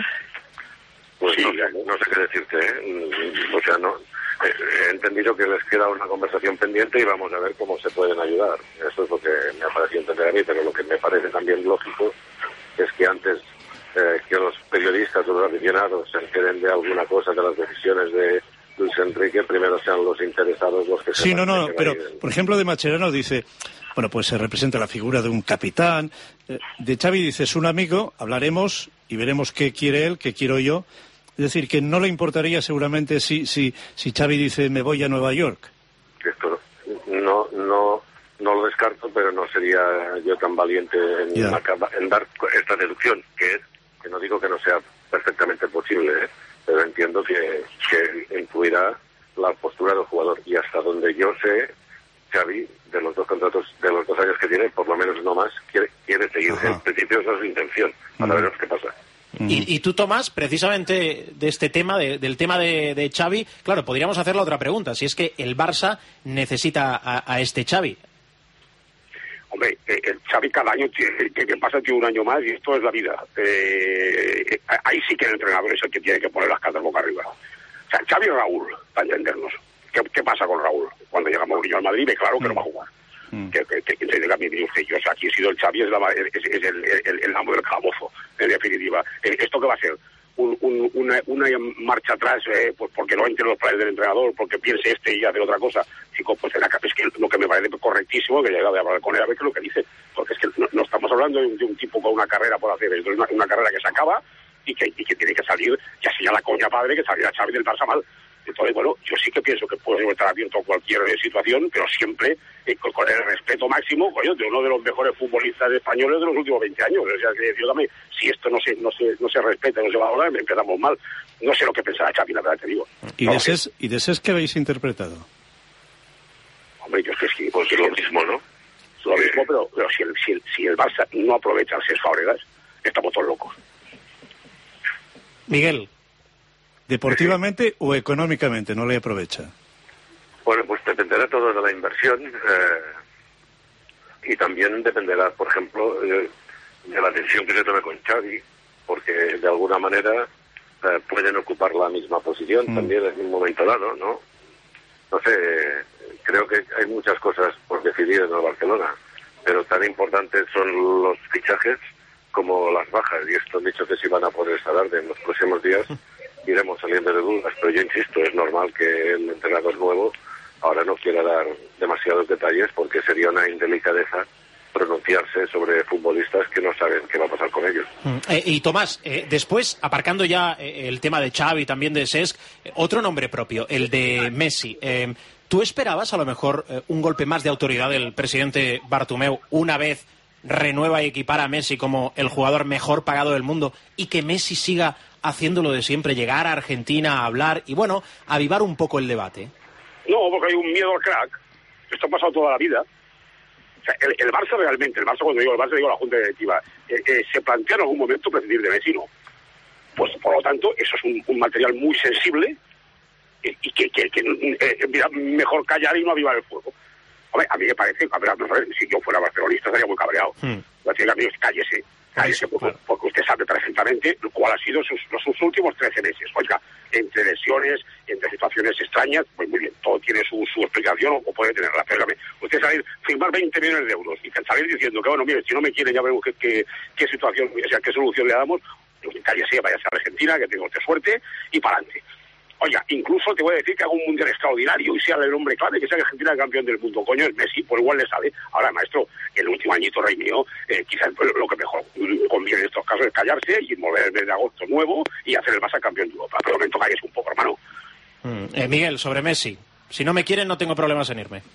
Pues sí, no, no sé qué decirte, ¿eh? O sea, no... He entendido que les queda una conversación pendiente y vamos a ver cómo se pueden ayudar. Eso es lo que me ha parecido entender a mí, pero lo que me parece también lógico es que antes eh, que los periodistas o los aficionados se enteren de alguna cosa de las decisiones de Luis Enrique, primero sean los interesados los que se... Sí, no, no, pero por ejemplo de Mascherano dice, bueno, pues se representa la figura de un capitán. De Xavi dice, es un amigo, hablaremos y veremos qué quiere él, qué quiero yo. Es decir, que no le importaría seguramente si, si, si Xavi dice me voy a Nueva York. Esto no, no, no lo descarto, pero no sería yo tan valiente en, yeah. acaba, en dar esta deducción, que es, que no digo que no sea perfectamente posible, ¿eh? Pero entiendo que, que influirá la postura del jugador. Y hasta donde yo sé, Xavi, de los dos contratos, de los dos años que tiene, por lo menos no más, quiere, quiere seguir. Ajá. En principio esa es su intención. Ahora uh-huh. veremos qué pasa. Y, y tú, Tomás, precisamente de este tema, de, del tema de, de Xavi, claro, podríamos hacer la otra pregunta, si es que el Barça necesita a, a este Xavi. Hombre, eh, el Xavi cada año tiene, que, que pasa tiene un año más y esto es la vida. Eh, ahí sí que el entrenador es el que tiene que poner las cartas boca arriba. O sea, Xavi y Raúl, para entendernos. ¿Qué, qué pasa con Raúl? Cuando llega Mourinho al Madrid, ve claro que mm. no va a jugar. Mm. Que, que, que, que diga, mire usted, yo, o sea, aquí ha sido el Xavi, es, la, es, es el, el, el amo del calabozo, en definitiva. ¿Esto qué va a ser? Un, un, una, una marcha atrás, eh, pues porque no entre los planes del entrenador, porque piense este y hace otra cosa. Chico, pues en la, es que lo que me parece correctísimo, que llega de hablar con él a ver qué es lo que dice, porque es que no, no estamos hablando de un, de un tipo con una carrera por hacer, es una, una carrera que se acaba y que, y que tiene que salir, ya sea la coña padre, que saliera Xavi del Barça mal. Entonces, bueno, yo sí que pienso que puede estar abierto a cualquier situación, pero siempre eh, con, con el respeto máximo, coño, de uno de los mejores futbolistas españoles de los últimos veinte años. O sea, que yo también, si esto no se, no se, no se respeta, no se valora, empezamos mal. No sé lo que pensará Xavi, la verdad te digo. ¿Y no, de Cesc, ¿y de Cesc qué habéis interpretado? Hombre, yo es que sí, pues es lo mismo, ¿no? Es lo mismo, pero, pero si, el, si, el, si el Barça no aprovecha el Cesc Fábregas, estamos todos locos. Miguel. ¿Deportivamente o económicamente no le aprovecha? Bueno, pues dependerá todo de la inversión eh, y también dependerá, por ejemplo, eh, de la decisión que se tome con Xavi, porque de alguna manera eh, pueden ocupar la misma posición mm. también en un momento dado, ¿no? No sé, eh, creo que hay muchas cosas por decidir en el Barcelona, pero tan importantes son los fichajes como las bajas, y esto han dicho que si van a poder estar en los próximos días. Iremos saliendo de dudas, pero yo insisto, es normal que el entrenador nuevo ahora no quiera dar demasiados detalles porque sería una indelicadeza pronunciarse sobre futbolistas que no saben qué va a pasar con ellos. Mm. Eh, y Tomás, eh, después, aparcando ya eh, el tema de Xavi y también de Cesc, eh, otro nombre propio, el de Messi. Eh, ¿Tú esperabas a lo mejor eh, un golpe más de autoridad del presidente Bartomeu una vez renueva y equipara a Messi como el jugador mejor pagado del mundo y que Messi siga haciéndolo de siempre, llegar a Argentina a hablar y, bueno, avivar un poco el debate? No, porque hay un miedo al crack. Esto ha pasado toda la vida. O sea, el, el Barça realmente, el Barça cuando digo el Barça digo la Junta Directiva, eh, eh, ¿se plantea en algún momento prescindir de Messi? No. Pues por lo tanto, eso es un, un material muy sensible y, y que, que, que eh, mira, mejor callar y no avivar el fuego. A ver, a mí me parece, a ver, a ver, si yo fuera barcelonista estaría muy cabreado. Hmm. Decir, amigos, cállese, cállese, porque, claro. porque usted sabe perfectamente cuál ha sido sus, sus últimos trece meses. Oiga, entre lesiones, entre situaciones extrañas, pues muy bien, todo tiene su, su explicación o, o puede tenerla. Pero usted salir, firmar veinte millones de euros y salir diciendo que, bueno, mire, si no me quiere ya veremos qué, qué, qué situación, o sea, qué solución le damos, pues cállese, váyase a Argentina, que tenga usted suerte y para adelante. Oiga, incluso te voy a decir que haga un mundial extraordinario y sea el hombre clave, que sea Argentina el campeón del mundo. Coño, el Messi, por igual le sabe. Ahora, maestro, el último añito, rey mío, eh, quizás lo que mejor conviene en estos casos es callarse y volver el mes de agosto nuevo y hacer el Barça campeón de Europa. Pero de momento calles un poco, hermano. Mm. Eh, Miguel, sobre Messi. Si no me quieren, no tengo problemas en irme.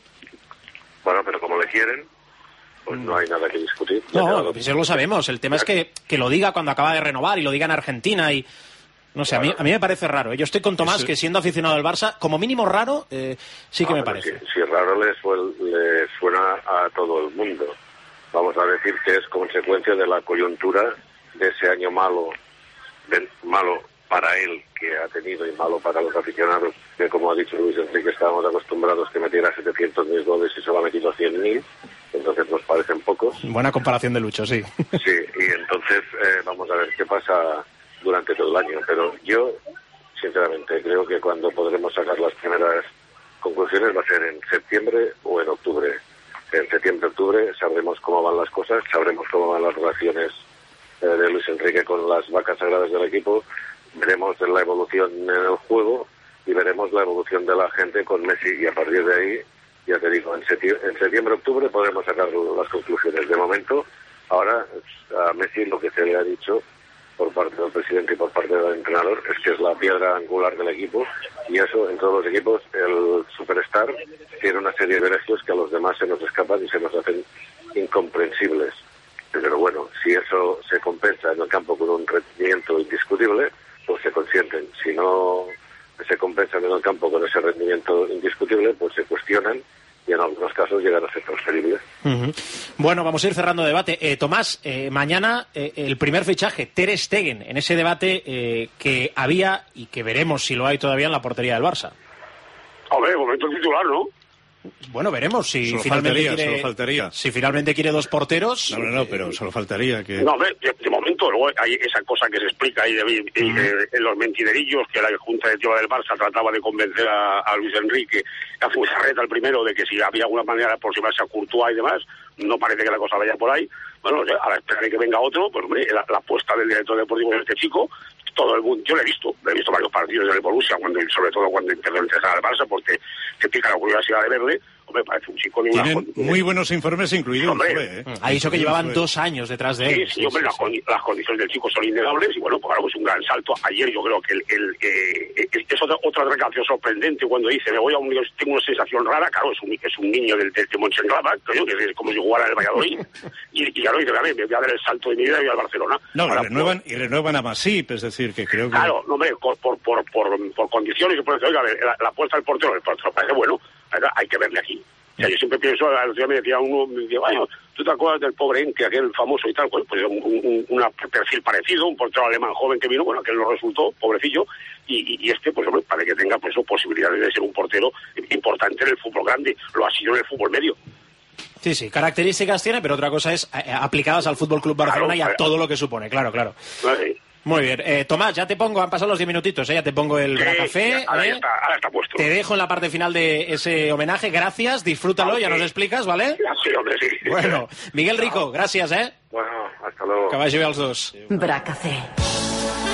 Bueno, pero como le quieren, pues no hay nada que discutir. No, pues eso lo sabemos. El tema es que, que lo diga cuando acaba de renovar y lo diga en Argentina y... No sé, claro. a, mí, a mí me parece raro. Yo estoy con Tomás, sí. que siendo aficionado al Barça, como mínimo raro, eh, sí que no, me parece. Si, si raro le, suel, le suena a todo el mundo. Vamos a decir que es consecuencia de la coyuntura de ese año malo, de, malo para él que ha tenido y malo para los aficionados, que como ha dicho Luis Enrique, estábamos acostumbrados que metiera setecientos mil goles y solo ha metido cien mil, entonces nos parecen pocos. Buena comparación de Lucho, sí. Sí, y entonces eh, vamos a ver qué pasa durante todo el año, pero yo sinceramente creo que cuando podremos sacar las primeras conclusiones va a ser en septiembre o en octubre. En septiembre-octubre sabremos cómo van las cosas, sabremos cómo van las relaciones eh, de Luis Enrique con las vacas sagradas del equipo, veremos la evolución en el juego y veremos la evolución de la gente con Messi, y a partir de ahí, ya te digo, en septiembre-octubre podremos sacar las conclusiones. De momento, ahora a Messi lo que se le ha dicho por parte del presidente y por parte del entrenador es que es la piedra angular del equipo, y eso en todos los equipos, el superstar tiene una serie de beneficios que a los demás se nos escapan y se nos hacen incomprensibles. Pero bueno, si eso se compensa en el campo con un rendimiento indiscutible, pues se consienten. Si no se compensan en el campo con ese rendimiento indiscutible, pues se cuestionan y en algunos casos llegan a ser transferibles. Uh-huh. Bueno, vamos a ir cerrando debate. Eh, Tomás, eh, mañana eh, el primer fichaje, Ter Stegen, en ese debate eh, que había y que veremos si lo hay todavía en la portería del Barça. Hombre, momento titular, ¿no? Bueno, veremos si solo finalmente faltaría, quiere, solo faltaría. Si finalmente quiere dos porteros. No, no, no, pero solo faltaría que... No, hombre, de, de momento luego hay esa cosa que se explica ahí de, de, de, de, en los mentiderillos, que la Junta Directiva del Barça trataba de convencer a, a Luis Enrique, a Fusarreta el primero, de que si había alguna manera de aproximarse a Courtois y demás. No parece que la cosa vaya por ahí. Bueno, a la espera de que venga otro, pues hombre, la, la apuesta del director deportivo de este chico, todo el mundo, yo lo he visto, he visto varios partidos del Borussia, cuando, sobre todo cuando intentó entrar al Barça, porque te pica la curiosidad de verle. Hombre, parece un chico de una... Tienen muy buenos informes incluidos. Hombre, fue, ¿eh? Ha dicho que llevaban fue. dos años detrás de él. Sí, sí, sí hombre, sí, las, sí. las condiciones del chico son innegables y bueno, pues ahora es un gran salto. Ayer yo creo que el, el, eh, es otra, otra recreación sorprendente cuando dice, me voy a un... tengo una sensación rara, claro, es un, es un niño del, del de Mönchengladbach, que es como si jugara en el Valladolid, y, y claro, dice, a ver, me voy a dar el salto de mi vida y voy al Barcelona. No, ahora, y, renuevan, por... y renuevan a Masip, es decir, que creo que... Claro, no, hombre, por, por, por, por, por condiciones, y por eso, oiga, la, la apuesta del portero, el portero parece bueno, hay que verle aquí. O sea, yo siempre pienso, el otro día me decía uno, me decía, bueno, ¿tú te acuerdas del pobre Enke, aquel famoso y tal? Pues, pues un, un, un perfil parecido, un portero alemán joven que vino, bueno, aquel no resultó, pobrecillo, y, y este, pues hombre, para que tenga pues posibilidades de ser un portero importante en el fútbol grande, lo ha sido en el fútbol medio. Sí, sí, características tiene, pero otra cosa es eh, aplicadas al Fútbol Club Barcelona, claro, y a claro. todo lo que supone, claro, claro. Sí. Muy bien. Eh, Tomás, ya te pongo, han pasado los diez minutitos, ¿eh? Ya te pongo el sí, café. Ahora, ¿eh? ya está, ahora está puesto. Te dejo en la parte final de ese homenaje. Gracias, disfrútalo, okay. Ya nos explicas, ¿vale? Sí, hombre, sí. Bueno, Miguel Rico, gracias, ¿eh? Bueno, hasta luego. Que vagi bé els dos. Bracafé.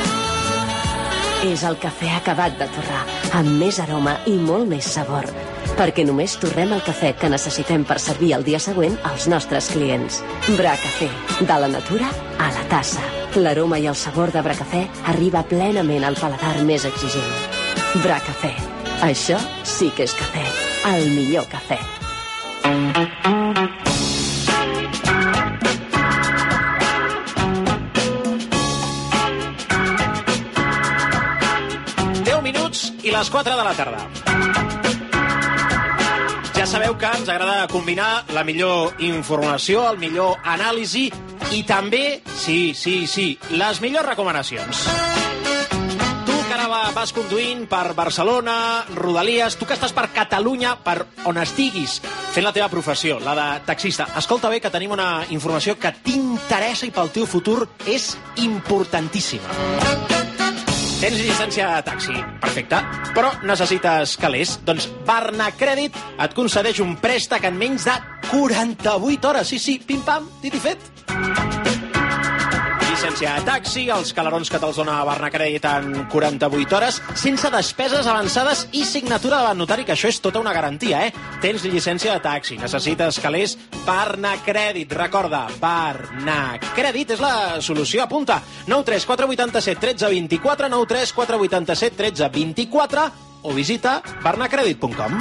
És el cafè acabat de torrar, amb més aroma i molt més sabor. perquè només torrem el cafè que necessitem per servir el dia següent als nostres clients. Bracafè, de la natura a la tassa. L'aroma i el sabor de Bracafè arriba plenament al paladar més exigent. Bracafè. Això sí que és cafè. El millor cafè. deu minuts i les quatre de la tarda. Ja sabeu que ens agrada combinar la millor informació, el millor anàlisi i també, sí, sí, sí, les millors recomanacions. Tu que ara vas conduint per Barcelona, Rodalies, tu que estàs per Catalunya, per on estiguis fent la teva professió, la de taxista, escolta bé que tenim una informació que t'interessa i pel teu futur és importantíssima. Tens llicència de taxi, perfecte, però necessites calés. Doncs Barnacrèdit et concedeix un préstec en menys de quaranta-vuit hores. Sí, sí, pim-pam, dit i fet. Llicència de taxi, els calerons que te'ls dona Barnacrèdit en quaranta-vuit hores, sense despeses avançades i signatura davant notari, que això és tota una garantia, eh? Tens llicència de taxi, necessites calés, Barnacrèdit. Recorda, Barnacrèdit és la solució. Apunta, nou tres quatre vuit set un tres dos quatre, nou tres quatre vuit set un tres dos quatre o visita barnacrèdit punt com.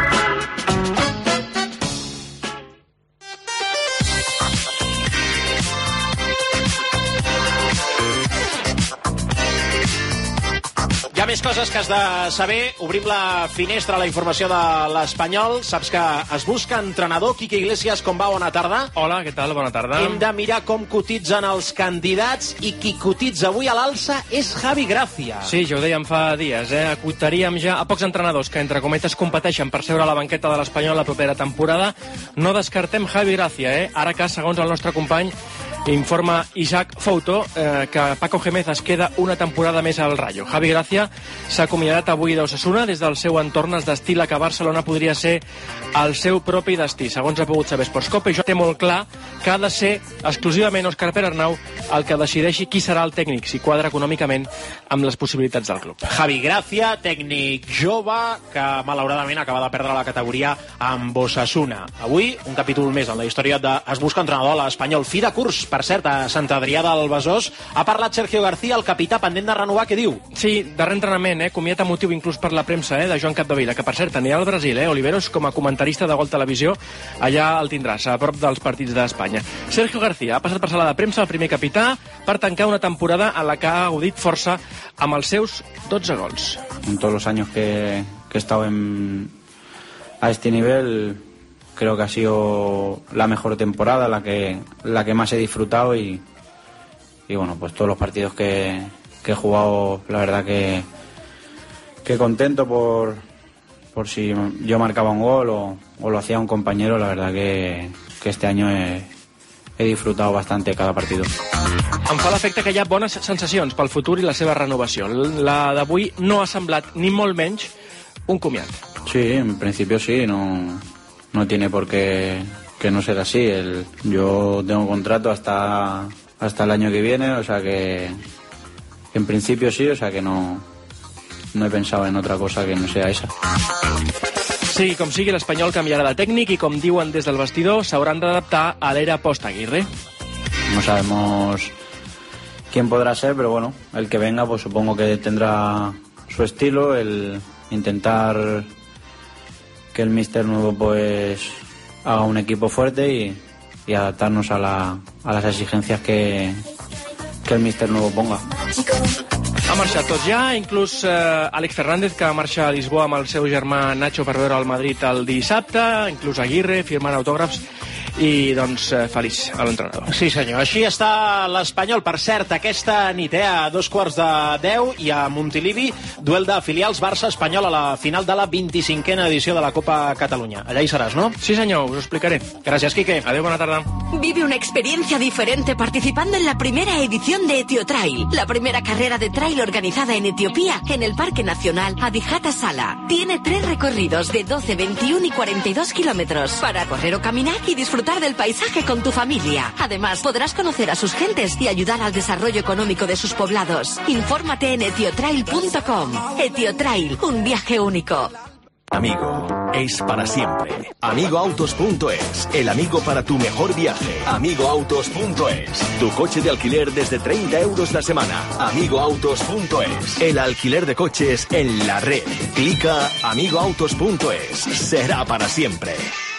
Hi ha més coses que has de saber. Obrim la finestra a la informació de l'Espanyol. Saps que es busca entrenador. Quique Iglesias, com va? Bona tarda. Hola, què tal? Bona tarda. Hem de mirar com cotitzen els candidats i qui cotitza avui a l'alça és Javi Gracia. Sí, ja ho dèiem fa dies, eh? Acotaríem ja a pocs entrenadors que, entre cometes, competeixen per seure a la banqueta de l'Espanyol la propera temporada. No descartem Javi Gracia, eh? Ara que, segons el nostre company, informa Isaac Fouto eh, que Paco Gémez es queda una temporada més al Rayo. Javi Gracia s'ha acomiadat avui d'Osasuna. Des del seu entorn es destila que Barcelona podria ser el seu propi destí. Segons ha pogut saber Sportscope, això té molt clar que ha de ser exclusivament Òscar Perarnau el que decideixi qui serà el tècnic, si quadra econòmicament amb les possibilitats del club. Javi Gracia, tècnic jove, que malauradament acaba de perdre la categoria amb Osasuna. Avui, un capítol més en la història de Es busca entrenador a l'Espanyol. Fi de curs, per cert, a Sant Adrià del Besòs. Ha parlat Sergio García, el capità pendent de renovar, què diu? Sí, darrer entrenament, eh? Comiat emotiu inclús per la premsa, eh? De Joan Capdevila, que per cert anirà al Brasil, eh? Oliveros, com a comentarista de Gol Televisió, allà el tindràs, a prop dels partits d'Espanya. Sergio García ha passat per sala de premsa, el primer capità, per tancar una temporada en la que ha gaudit força amb els seus dotze gols. En todos los años que, que he estado en, a este nivel, creo que ha sido la mejor temporada, la que, la que más he disfrutado y, y bueno, pues todos los partidos que, que he jugado, la verdad que, que contento por, por si yo marcaba un gol o, o lo hacía un compañero, la verdad que, que este año he, he disfrutado bastante cada partido. Em fa l'efecte que hi ha bones sensacions pel futur i la seva renovació. La d'avui no ha semblat ni molt menys un comiat. Sí, en principio sí, no, no tiene por qué que no ser así. El, yo tengo contrato hasta, hasta el año que viene, o sea que, que en principio sí, o sea que no, no he pensado en otra cosa que no sea esa. Sí, com sigui, l'Espanyol canviarà de tècnic i, com diuen des del vestidor, s'hauran d'adaptar a l'era post-Aguirre. No sabemos quién podrá ser, pero bueno, el que venga pues supongo que tendrá su estilo, el intentar que el míster nuevo pues haga un equipo fuerte y, y adaptarnos a, la, a las exigencias que, que el míster nuevo ponga. Ha marxat tot ja, inclús eh, Àlex Fernández, que va marxar a Lisboa amb el seu germà Nacho per veure el Madrid el dissabte, inclús Aguirre firmant autògrafs i, doncs, eh, feliç a l'entrenador. Sí, senyor. Així està l'Espanyol. Per cert, aquesta nit, eh, a dos quarts de deu, i a Montilivi, duel de filials Barça-Espanyol a la final de la vint-i-cinquena edició de la Copa Catalunya. Allà hi seràs, no? Sí, senyor, us ho explicaré. Gràcies, Quique. Adéu, bona tarda. Vive una experiencia diferente participando en la primera edición de Etiotrail, la primera carrera de trail organizada en Etiopía, en el Parque Nacional Adijata Sala. Tiene tres recorridos de doce, veintiuno y cuarenta y dos kilómetros para correr o caminar y disfrutar del paisaje con tu familia. Además, podrás conocer a sus gentes y ayudar al desarrollo económico de sus poblados. Infórmate en etiotrail punto com. Etiotrail, un viaje único. Amigo es para siempre. amigo autos punto es, el amigo para tu mejor viaje. amigo autos punto es, tu coche de alquiler desde treinta euros la semana. amigo autos punto es, el alquiler de coches en la red. Clica amigo autos punto es, será para siempre.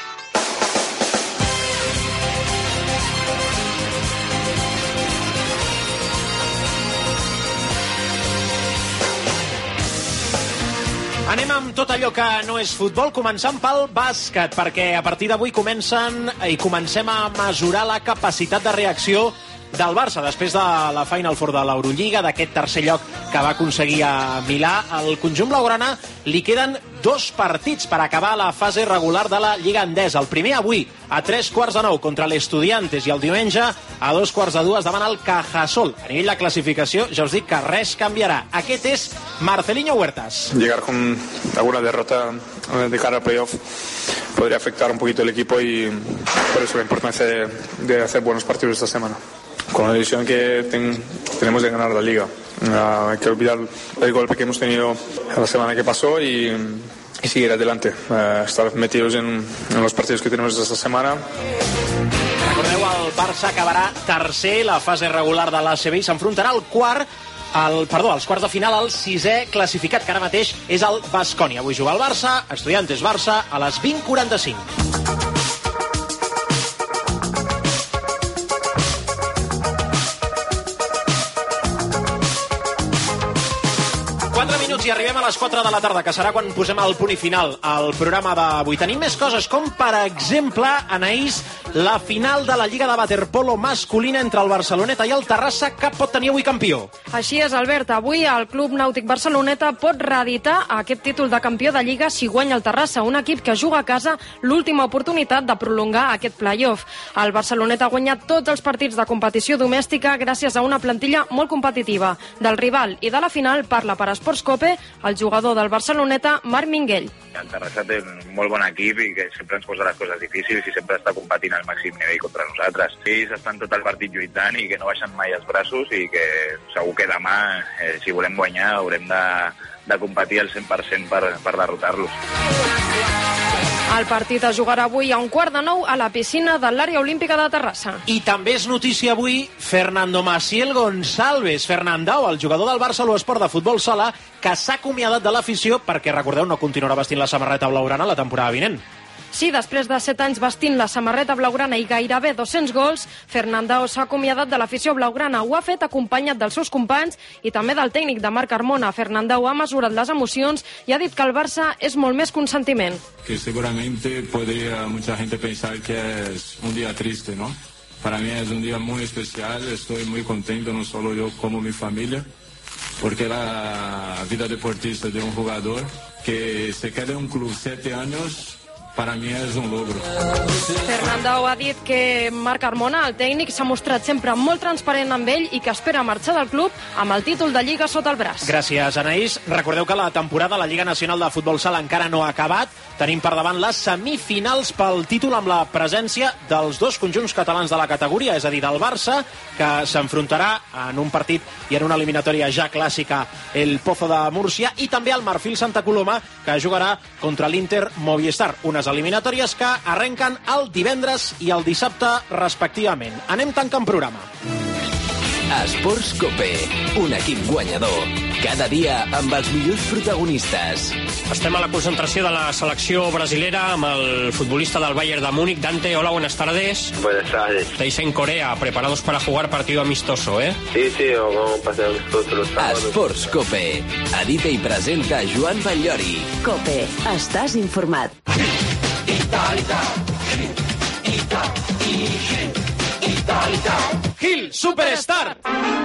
Anem amb tot allò que no és futbol, començant pel bàsquet, perquè a partir d'avui comencen i comencem a mesurar la capacitat de reacció del Barça, després de la Final Four de l'Eurolliga, d'aquest tercer lloc que va aconseguir a Milà. Al conjunt blaugrana li queden dos partits per acabar la fase regular de la Lliga Endesa. El primer avui, a tres quarts de nou, contra l'Estudiantes, i el diumenge, a dos quarts de dues, davant el Cajasol. A nivell de classificació, ja us dic que res canviarà. Aquest és Marcelinho Huertas. Llegar con alguna derrota de cara al playoff podría afectar un poquito el equipo y por eso la importancia de, de hacer buenos partidos esta semana. Con la ilusión que ten, tenemos de ganar la Liga. Uh, hay que olvidar el golpe que hemos tenido la semana que pasó y, y seguir adelante. Uh, estar metidos en, en los partidos que tenemos esta semana. Recordeu, el Barça acabarà tercer la fase regular de l'A C B i s'enfrontarà al quart El, perdó, als quarts de final el sisè classificat, que ara mateix és el Baskonia. Avui juga el Barça, Estudiantes Barça, a les vint quaranta-cinc. quatre minuts i arribem a les quatre de la tarda, que serà quan posem el punt i final al programa d'avui. Tenim més coses, com per exemple, Anaïs, la final de la Lliga de Waterpolo masculina entre el Barceloneta i el Terrassa, que pot tenir avui campió. Així és, Albert. Avui el Club Nàutic Barceloneta pot reeditar aquest títol de campió de Lliga si guanya el Terrassa, un equip que juga a casa l'última oportunitat de prolongar aquest play-off. El Barceloneta ha guanyat tots els partits de competició domèstica gràcies a una plantilla molt competitiva. Del rival i de la final parla per Esports Cope el jugador del Barceloneta, Marc Minguell. El Terrassa té un molt bon equip i que sempre ens posa les coses difícils i sempre està competint al màxim nivell contra nosaltres. Ells estan tot el partit lluitant i que no baixen mai els braços i que segur que demà, eh, si volem guanyar, haurem de, de competir al cent per cent per, per derrotar-los. El partit es jugarà avui a un quart de nou a la piscina de l'àrea olímpica de Terrassa. I també és notícia avui Fernando Maciel Gonçalves, Fernandao, el jugador del Barça a l'Esport de Futbol Sala, que s'ha acomiadat de l'afició perquè, recordeu, no continuarà vestint la samarreta blaugrana la temporada vinent. Sí, després de set anys vestint la samarreta blaugrana i gairebé dos-cents gols, Fernandao s'ha acomiadat de l'afició blaugrana. Ho ha fet acompanyat dels seus companys i també del tècnic de Marc Carmona. Fernandao ha mesurat les emocions i ha dit que el Barça és molt més que un sentiment. Que seguramente podría mucha gente pensar que es un día triste, ¿no? Para mí es un día muy especial, estoy muy contento, no solo yo como mi familia, porque la vida deportista de un jugador que se queda en un club siete años... para mi és un logro. Fernandao ha dit que Marc Carmona, el tècnic, s'ha mostrat sempre molt transparent amb ell i que espera marxar del club amb el títol de Lliga sota el braç. Gràcies, Anaïs. Recordeu que la temporada de la Lliga Nacional de Futbol Sala encara no ha acabat. Tenim per davant les semifinals pel títol amb la presència dels dos conjunts catalans de la categoria, és a dir, del Barça, que s'enfrontarà en un partit i en una eliminatòria ja clàssica el Pozo de Múrcia, i també el Marfil Santa Coloma, que jugarà contra l'Inter Movistar. Unes eliminatòries que arrenquen el divendres i el dissabte respectivament. Anem tancant programa. Esports Cope, un equip guanyador. Cada dia amb els millors protagonistes. Estem a la concentració de la selecció brasilera amb el futbolista del Bayern de Múnich, Dante. Hola, buenas tardes. Buenas tardes. Estáis en Corea, preparados para jugar partido amistoso, ¿eh? Sí, sí, vamos a pasar amistoso los sábados. Esports Cope. Edita i presenta Joan Batllori. Cope, estàs informat. Gil, Superstar!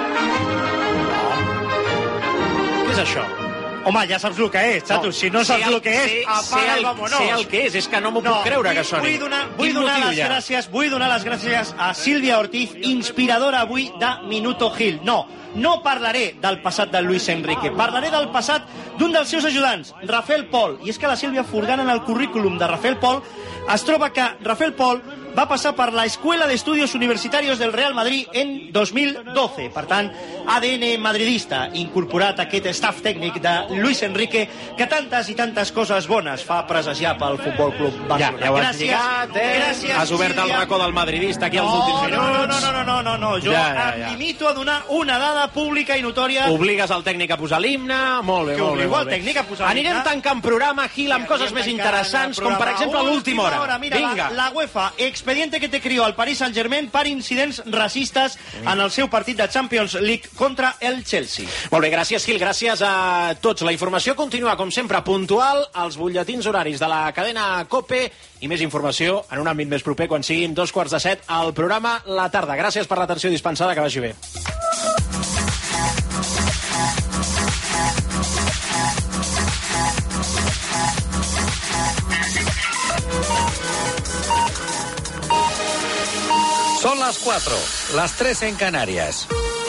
Què és això? Home, ja saps el que és, xato. No, si no saps el, el que és, sé, apaga el, i vámonos. Sé el que és, és que no m'ho no, puc creure que soni. Vull donar, vull donar les ja? gràcies, vull donar les gràcies a Sílvia Ortiz, inspiradora avui de Minuto Gil. No, no parlaré del passat de Luis Enrique, parlaré del passat d'un dels seus ajudants, Rafael Pol. I és que la Sílvia, furgant en el currículum de Rafael Pol, es troba que Rafael Pol va passar per la Escuela de Estudios Universitarios del Real Madrid en dos mil doce. Per tant, A D N madridista, incorporat aquest staff tècnic de Luis Enrique, que tantes i tantes coses bones fa presagiar pel Futbol Club Barcelona. Ja, ja ho has gràcies, lligat, eh? gràcies, has obert el Sílvia. racó del madridista aquí als No, últims no, minuts. no, no, no, no, no, no. Jo Ja, ja, ja. em limito a donar una dada pública i notòria. Obligues el tècnic a posar l'himne, molt bé, Que molt bé. obligo molt el bé. tècnic a posar l'himne. Anirem tancant programa, Gil, amb coses més interessants, com per exemple a l'última hora. Mira, Vinga. La, la UEFA, expediente que te crió al Paris Saint-Germain per incidents racistes en el seu partit de Champions League contra el Chelsea. Molt bé, gràcies, Gil, gràcies a tots. La informació continua, com sempre, puntual als butlletins horaris de la cadena COPE i més informació en un àmbit més proper quan siguin dos quarts de set al programa La Tarda. Gràcies per l'atenció dispensada, que vagi bé. Son las cuatro, las tres en Canarias.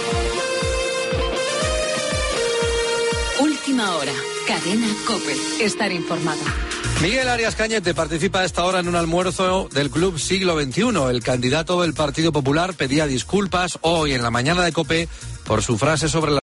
Última hora. Cadena COPE. Estar informado. Miguel Arias Cañete participa a esta hora en un almuerzo del Club Siglo veintiuno. El candidato del Partido Popular pedía disculpas hoy en la mañana de COPE por su frase sobre la